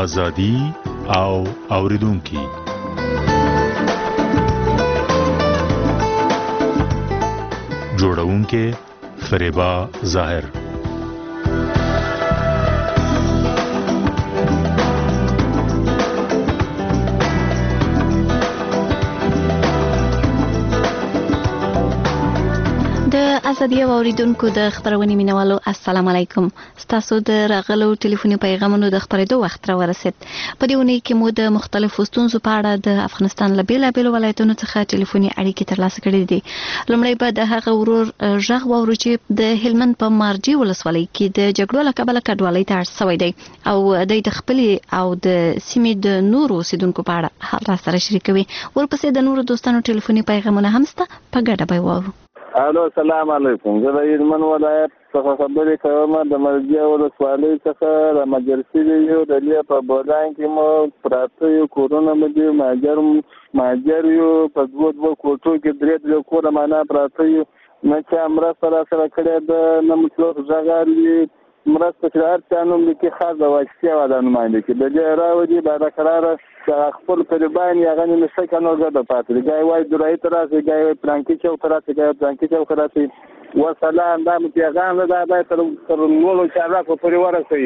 ازادي او اوریدونکي. جوړونکي فریبا ظاهر. ازادي اوریدونکو د خبرونې مینوالو السلام علیکم. تاسو د راغلو ټلیفوني پیغامونو د خبرېدو وخت را ورسید. په دې ونې کې مو د مختلفو ستونزو په اړه د افغانستان له بیلابېلو ولایتونو څخه ټلیفوني اړیکې ترلاسه کړې دي. لومړی به د هغه ورور غږ واورو چې د هلمند په مارجې ولسوالۍ کې د جګړو له کبله کډوالۍ ته اړ شوی دی او د خپلې او د سیمې د نورو اوسیدونکو په اړه را سره شریکوي. ورپسې د نورو دوستانو ټلیفوني پیغامونه هم شته، په ګډه به واورو. الو السلام علیکم. زه د هلمند ولایت څخه خبرې کوم. د مارجې ولسوالۍ څخه د مجلسي یو د لیا په بولان کې مو پراته یو کورونه مې ماجر یو په دوه کوټو کې درې کور معنا پراته یو نه چې مرسته را سره کړې د نمطلق ځغالي مرسته چې هر چا نوم لیکي خاص د واشتي او د نماینده کې د دې راوړي بعد قراره خپل قربان یې غني نشه کنه ګډه پاتې گای وای درای تر راځي گای پلانکی چو تر راځي گای پلانکی چو تر راځي وسلام د پیغام دا به تر نورو چې راکو پرې ورسوي.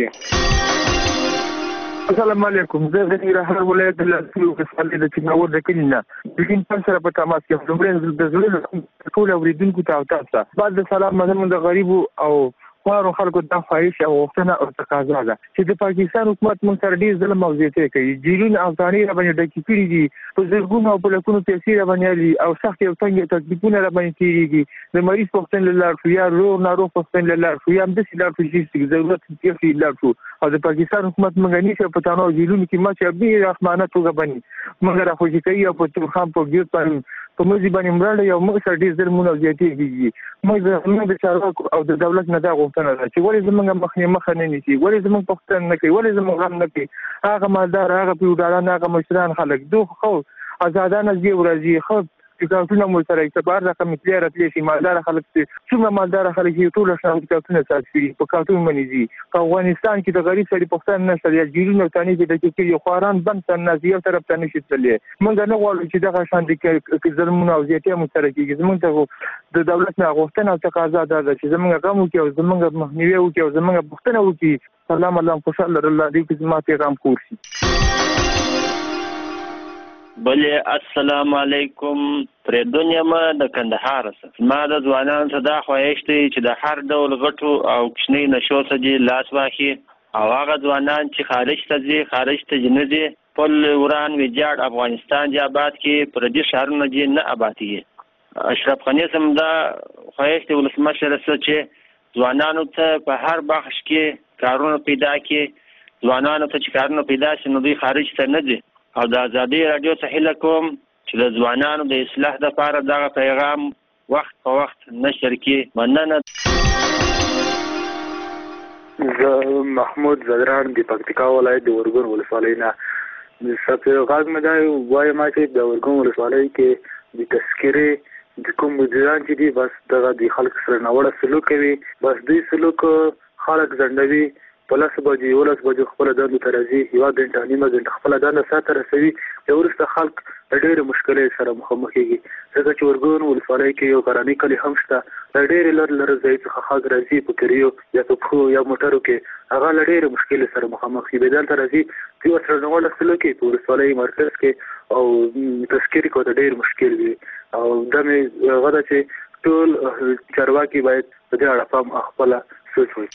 السلام علیکم. زه د ننګرهار ولایت د لاسو ولسوالۍ د چناور د کلینه بګین تاسو سره په تماس کې لومړی د زړه ټول اوریدونکو ته او تاسو بعد د سلام مننه د غریبو او خورو خلکو د خواهش او غوښتنه او تقاضا ده چې د پاکستان حکومت موږ سره ډیر ظلم او زیاتې کوي. جیلونه او ځاني را باندې ډکې کړي دي، په زرګونو او په لکونو پیسې را باندې لري او سخت او تنګ تکلیفونه را باندې کېږي. د مریض پوښتنه لار شو یا ناروغ پوښتنه لار شو یا د سیلار شو چې ضرورت یې لار شو او د پاکستان حکومت موږ نه چې په تانو جیلونو کې ما چې به رحمانه توګه باندې موږ را خوشي کوي او په ترخام په ګیر په موږ باندې مړاله یو موږ سره ډیر ظلمونه زیاتې کېږي. موږ د چارواکو او د دولت نه دا غوښتنه ده چې ولې زموږ مخه نه نیسي، ولې زموږ پوښتنه نه کوي، ولې زموږ غم نه کوي. هغه مالدار، هغه پیوډالان، هغه مشران خلک دوه خو آزادانه دی ورځي خو کارتونه مو سره اعتبار رقم کلیه راتلی شي. مالدار خلک څومره مالدار خلک یې ټول شان کارتونه ساتي په کارتون باندې دي. په افغانستان کې د غریب سړي پښتون نشته یا جیرونه تانی کې د کې خواران بند تن نازیو طرف ته نشي تللی. موږ نه غواړو چې دغه شان د ظلمونو او زیاتې مو سره کېږي. زموږ ته د دولت نه غوښتنه او تقاضا ده چې زموږ غم وکړي او زموږ مخنیوي وکړي او زموږ پښتنه وکړي. سلام الله خوشاله الله دې چې ما پیغام کورسي. بله السلام علیکم. پر دنیا ما د کندهار څخه ما د ځوانانو څخه دا خواهش دی چې د هر ډول غټو او کوچني نشو څخه لاس واخلي او هغه ځوانان چې خارج ته ځي، خارج ته جنځي، پل وران ویجاړ افغانستان دی آباد کې پر دې شهرونه دی نه آبادي. اشرف غنی سم دا خواهش دی ولسمشر سره چې ځوانانو ته په هر بخش کې کارونه پیدا کړي. ځوانانو ته چې کارونه پیدا شي نو دوی خارج ته نه ځي. او د ازادي رادیو څخه هیله کوم چې د ځوانانو د اصلاح لپاره دغه پیغام وخت په وخت نشر کړي. مننه. زه محمود زدران د پکتیکا ولایت د ورګون ولسوالۍ نه غږ مې دا وایم چې د ورګون ولسوالۍ کې د تذکرې د کوم مدیران چې دي بس دغه د خلک سره ناوړه سلوک کوي. بس دوی سلوک خلک ځنډوي. په 10 بجې خپل دندو ته راځي، یوه ګنټه نیمه ګنټه خپل دنده ساته رسوي. وروسته خلک ډېرې مشکلې سره مخامخ کېږي ځکه چې ورګون ولسوالۍ کې یو غرنی کلي هم شته. له ډېرې لرې ځای څخه خلک راځي په کریو یا په پښو یا موټرو کې. هغه له ډېرې مشکلې سره مخامخ کېږي. دلته راځي دوی ورسره ناوړه سلوک کوي په ولسوالۍ مرکز کې او تذکرې کوي ډېر مشکل وي. او دا مې هغه ده چې ټول چارواکي باید په دې اړه پام خپله سوچ وکړي.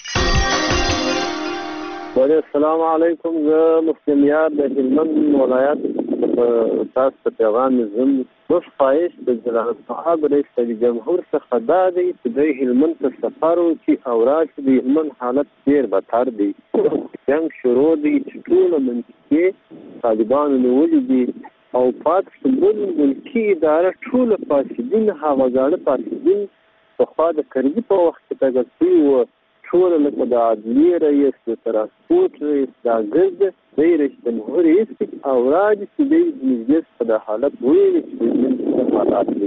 السلام علیکم. زه مفتي میار د هلمند ولایت تاسو ته پیغام نظم بس خواهش د جلالت صاحب رئیس جمهور څخه دا دی چې د هلمند ته سفر وکړي او راشي. د هلمند حالت ډېر بدتر دی. جنګ شروع دی چې ټوله منطقې طالبانو نیولي دي او پاکستان ملکي اداره ټوله فاسدین هغه زاړه فاسدین پخوا د کرزي په وخت کې ټاکل شوي وو. ټول لکه د عدلیې رئیس، د ترانسپورټ رئیس، د ګرد د رئیس جمهور رئیس او راځي چې د مجلس په حالت وایي چې د حالات دي.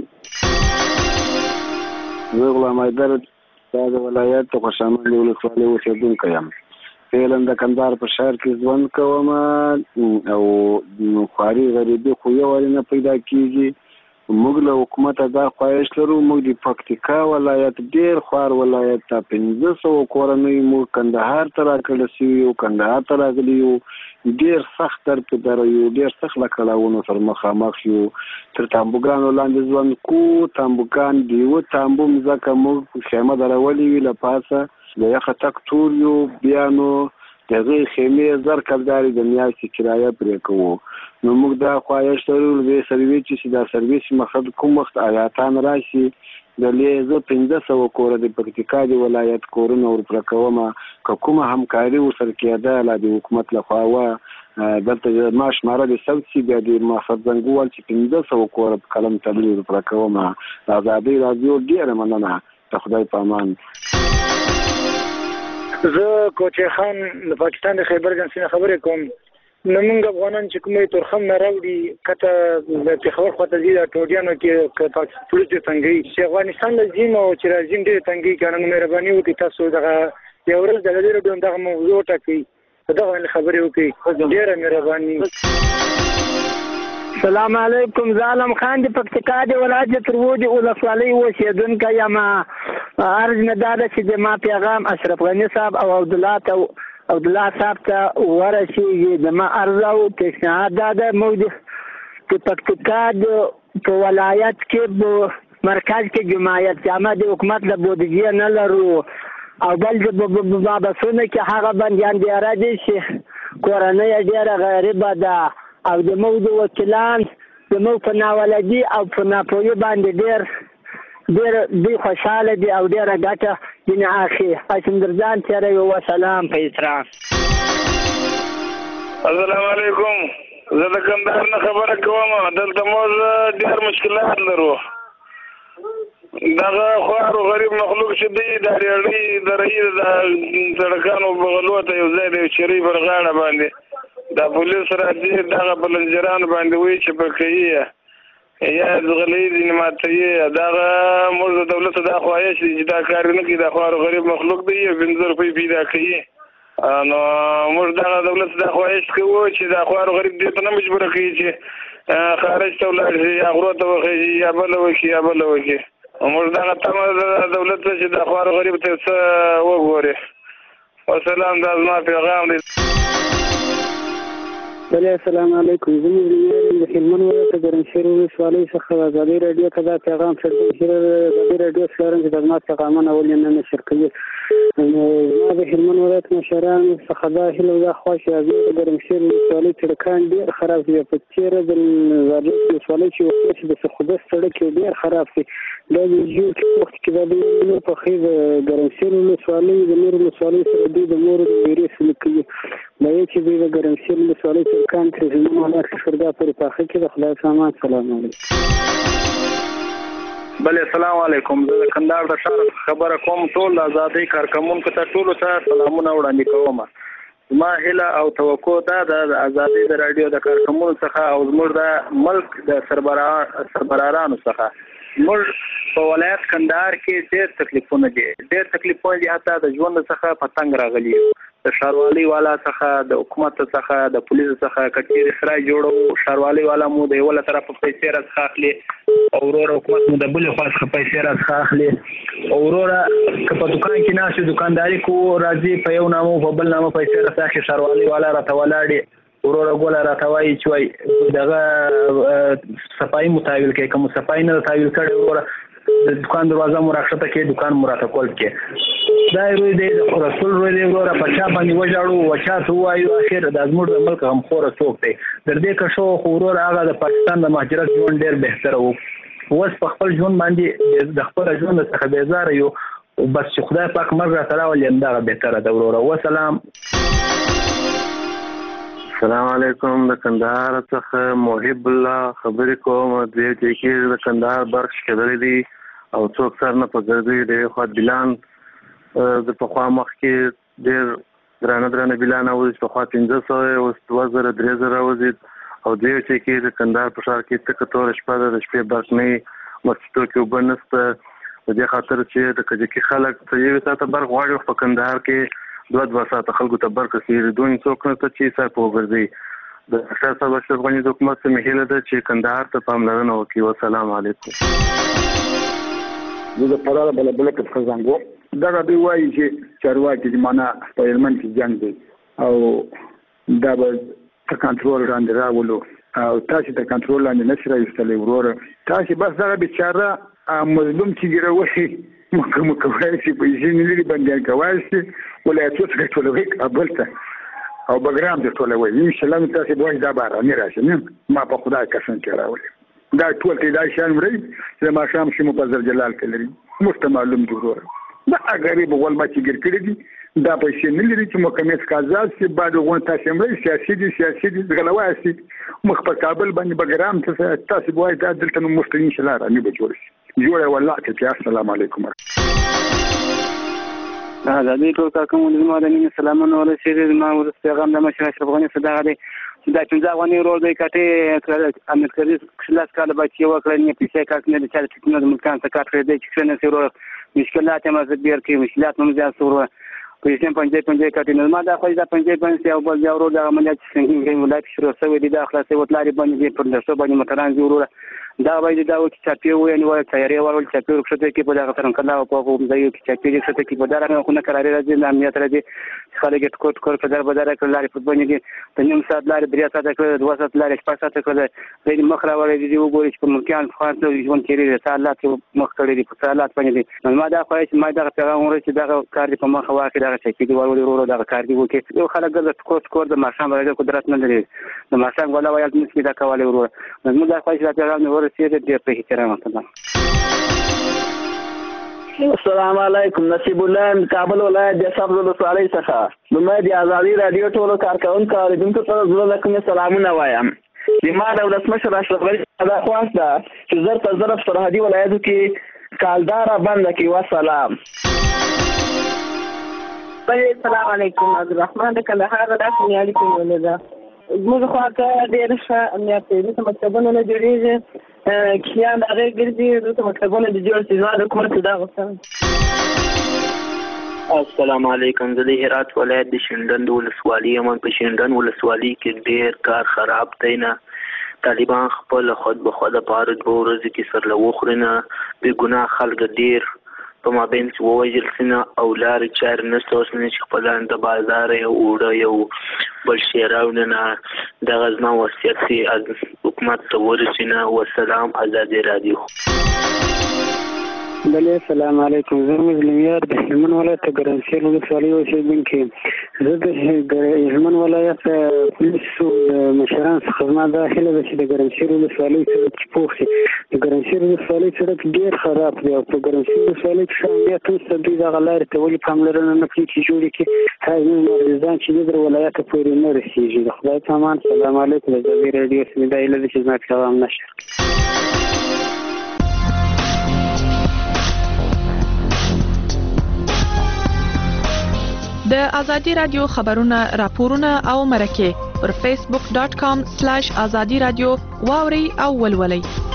زه غلام حیدر د ولایت خوشامند ولسوالۍ اوسېدونکی یم. فعلا د کندهار په ښار کې ژوند کوم او خواري غریبي خو یو نه پیدا کیږي. موږ له حکومت دا خواهش لرو، موږ د پکتیکا ولایت ډیر خوار ولایت ته 1500 کورنۍ موږ کندهار ته راکړل شوي یو، کندهار ته راغلي یو، ډیر سخت در یو، ډیر سخت له کړاوونو سره مخامخ یو. تر تامبوګانو لاندې ژوند کو، تامبوګان دی و تامبو مځکه موږ خیمه درولې وي له پاسه د یخه تک تور یو، بیا نو دغه خیمې زر کلداري د میاشتې کرایه پرې کوو. نو موږ دا خواهش لرو د سرویس چې دا سرویس مخد کوم وخت آیاتان راشي د لیزه 1500 کور د پکتیکا دی ولایت کورونه ورپر کومه کومه همکاري ورسره کېده له د حکومت لخوا و دلته ماش ماره د سوتسي بیا د مخد زنګوال چې 1500 کور په کلم تبلیغ ورپر کومه. آزادي رادیو ډیره مننه، ته خدای په امان. زه کوچی خان د پاکستان د خیبر ایجنسی نه خبرې کوم. نو موږ افغانان چې کومې تورخم نه راوړي کته د پېښور خواته ځي د ټوډیانو کې پاکستان پولیس دې تنګوي چې افغانستان له ځیم او چې راځیم ډېر تنګوي که نه مهرباني وکړي تاسو دغه یو ورځ د ازادي راډیو دغه موضوع وټاکئ، په دغه باندې خبرې وکړئ، ډېره مهرباني. السلام علیکم، زه عالم خان د پکتیکا د ولایت د ترودي ولسوالۍ اوسېدونکی یم. عرض مې دا ده چې زما پیغام اشرف غني صاحب او عبدالله صاحب ته ورسېږي. زما عرض او پیشنهاد دا ده موږ د پکتیکا په ولایت کې مرکز کې جماعت جامع د حکومت له بودیجې نه لرو، او بل د بابسونه کې هغه بندیان دیاره دي چې کورنۍ ډېره غریبه ده، او د موږ د وکیلان د موږ په ناولدي او په ناپوهي باندې ډېر دوی خوشحاله دي او ډېره ګټه ځینې اخلي. هاشم تیروي. وسلام په احترام. السلام علیکم، زه د کندهار نه خبره کوم. دلته موږ ډېر مشکلات لرو. دغه خوار او غریب مخلوق چې دی د ریړۍ د رئیس د سړکانو بغلو ته یو ځای دی چرۍ پر غاړه باندې دا پولیس راځي دغه بلنجران باندې وایي چې پکې یا زغلۍ ځینې ماتوي. دغه موږ د دولت دا خواهش دی چې دا کار نه کړي، دا خوار غریب مخلوق دی 15 روپۍ پیدا کوي. نو موږ دغه دولت دا خواهش کوو چې دا خوار غریب دې ته نه مجبوره کوي چې خارج ته ولاړ شي یا غرو ته وخېږي یا بله وکړي. موږ دغه تمه د دولت ته چې دا خوار غریب ته څه وګوري. وسلام، دا زما پیغام دی. السلام علیکم، زموږ د هلمند ولایت د ګرمسیر ولسوالۍ څخه ازادي راډیو ته دا پیغام څرګند شوی. ازادي راډیو څلورم چې د زما پیغامونه ولې نه نشر کوي. زما د هلمند ولایت مشرانو څخه دا هیله دا خوا چې د ګرمسیر ولسوالۍ سړکان ډېر خراب دي. په تېره د ولسوالۍ چې د سخودست سړک یې ډېر خراب دي. دا د ژوند وخت کې دا د پخې د ګرمسیر ولسوالۍ د نورو ولسوالۍ سره دوی د نورو د ویرې سلوک کوي. دا یې چې دوی د ګرمسیر ولسوالۍ سړکان تر هلمند ولایت شردا پورې پاخه کړي. د خدای په امان. سلام علیکم. بله السلام علیکم، زه د کندهار د ښار خبره کوم. ټول د ازادۍ کارکوونکو ته ټولو ته سلامونه وړاندې کوم. زما هیله او توقع دا د ازادۍ د راډیو د کارکوونکو څخه او زموږ د ملک د سربرارانو څخه موږ په ولایت کندهار کې ډېر تکلیفونه دي، حتی د ژوند څخه په تنګ راغلي یو. د ښاروالۍ والا څخه، د حکومت څخه، د پولیسو څخه کچېرې سرای جوړو، ښاروالۍ والا مو د یوه له طرفه پیسې راڅخه اخلي، او وروره حکومت مو د بلې خوا څخه پیسې راڅخه اخلي. او وروره که په دوکان کې ناست یو دکانداري کوو، راځي په یو نامه په بل نامه پیسې راڅخه اخلي. ښاروالۍ والا راته ولاړې وروره ګوله راته وایي چې وایي دغه صفایي مو تحویل کوي، که مو صفایي نه ده تحویل کړې وروره د دکان دروازه مو راښکته کړي، دکان مو راته کول کړي. دا روی دی د رسول روی دی وروره. په چا باندې وژاړو و چا ته ووایو، اخر دا زموږ د ملک غمخوره څوک دی. در دې که شو خو وروره هغه د پاکستان د مهاجرت ژوند ډېر بهتره و. اوس په خپل ژوند باندې د خپل ژوند څخه بیزاره یو، بس چې خدای پاک مرګ راته راولي همدغه بهتره ده وروره. وسلام. السلام علیکم، د کندهار څخه محب الله خبرې کوم. دې کې د کندهار برخ کېدلې دي او څوک سر نه پګړدي. د خو بلان د پخوا مخ کې ډېر درانه بلان او د پخوا 1500 او 2000 وزید او دې کې د کندهار په ښار کې تک تور شپه د شپې برخ نه مسجدو کې وبنسته. د دې خاطر چې د کجکي خلک په یوه ساعت برخ غواړي په کندهار کې دوه ساعته خلکو ته برکې دوی څوک نه ته چې صاحب وګرځي د ډاکټر صاحب اشرف غني د حکومت څخه مهیله ده چې کندهار ته پاملرنه وکړي. والسلام علیکم. زه د پراله بلبله کې خزانګو دغه دوی وایي چې چارواکي چې معنا په هلمند کې جنګ دی او دا به تر کنټرول لاندې راولو او تاسو ته کنټرول لاندې نشئ راوستلی وروره. تاسو بس دغه بیچاره مظلوم چې ګیروي مکوای شي پیسې نه لري بندیان کوای شي ولایتونو ته ټولوي کابل ته او بګرام ته ټولوي. ان شاء الله تاسو به دا بارانه راشي نه ما په خدای قسم کې راولي دا ټول ته دا شان مري چې ما شام شي مپزر جلال کلري مستمعلوم جوړ دا غریب ول ما چې ګر کړی دي دا پیسې نه لري چې مکمل کازات چې بعد غون تاسو مري سیاسي دي غلواسي مخ په کابل باندې بګرام ته تاسو وایي دا دلته نو مستقیم ان شاء الله را نه بجوړ شي جوړه والله ته السلام علیکم. ازادي ټول کارکوونکو مدني سلامونه ورسېږي. ما ورته پیغام د مشر اشرف غني صدقه دی دا چې ځواني رول دی کټه امریکایي خلاص کاله بچي وکړي نه پیسې کاک نه د چا ټکنالوژي د ملکان څخه کار دی چې څنګه سره مشکلات هم زبیر کې مشکلات هم زیات سره پیسې پنځه کټي نه ما دا خو دا پنځه او بل یو رول د عملیات څنګه ولایت شروع شوی دی د خلاصې وټلاري باندې پر دښته باندې متران جوړه دا وایي دا و چې چاپی وې نو تیاری ورول چاپی ورکشته کې په دغه ترن کلا او په کوم ځای کې چاپی ورکشته کې په دغه خونه قرار راځي د امنیت راځي خلک ټکوټ کور په در بدر کړل لري په باندې کې د نیم ساعت لري 3 ساعت کړل 2 ساعت لري 5 ساعت کړل د مخ راوړې دي وګورئ چې په ملکان خاصه ژوند کې لري سالات مخ کړی دي په سالات باندې ما دا خو چې ما دا پیغام ورته چې دا کار دی په مخ واخې دا چې دی ورولې ورو دا کار دی وکي یو خلک د ټکوټ کور د ماشام راځي قدرت نه لري د ماشام ولا وایي چې دا کولای ورو نو دا خو چې دا پیغام ورسېږي د السلام علیکم. نصیب الله کابل ولایت د صبر ولسوالۍ څخه د مې د ازادي رادیو ټولو کارکونکو اوریدونکو ته زړه کوم سلامونه وایم. د ما د ولسمشر اشرف غني دا خواسته چې زر په ظرف سرحدي ولایتو کې کالدار بند کړي. والسلام. السلام علیکم. عبدالرحمن د کندهار د اړیکې ولدا موږ خو ته ډېر ښه امنیت دې مکتبونه نه جوړېږي کیان هغه ګرځي د مکتبونه د جوړ شي زما د کومه دا غوښتنه. السلام علیکم. د هرات ولایت د شینډن ولسوالۍ امن په شینډن ولسوالۍ کې ډېر کار خراب دی نه طالبان خپل خود به خود پاره د ورځې کې سر له وخرنه به ګناه خلک ډېر په مابین چې ووجل سینه او لارې چارې نشته اوس نه چې خپلان د بازار یو اوړه یو بل شی راوړنه نه دغه زما وصیت دی حکومت ته ورسینه. والسلام. ازادي رادیو. بله السلام علیکم. زه مسلم یار د هلمند ولایت ګرانشیر ولسوالۍ اوسېدونکی. زه د هلمند ولایت پولیسو مشران څخه زما دا هیله ده چې د ګرانشیر ولسوالۍ سړک چې پوخ شي. د ګرانشیر ولسوالۍ سړک ډېر خراب دی او په ګرانشیر ولسوالۍ کې ښه امنیت نشته. دوی دغه لارې ته ولې پاملرنه نه کوي چې جوړې کړي هغه مریضان چې د ولایت پورې نه رسېږي. د خدای په امان. السلام علیکم. د ازادي رادیو څخه دا هیله ده چې زما پیغام نشر د ازادي رادیو خبرونه راپورونه او مرکه پر facebook.com/azadi radio واوري او ولولي.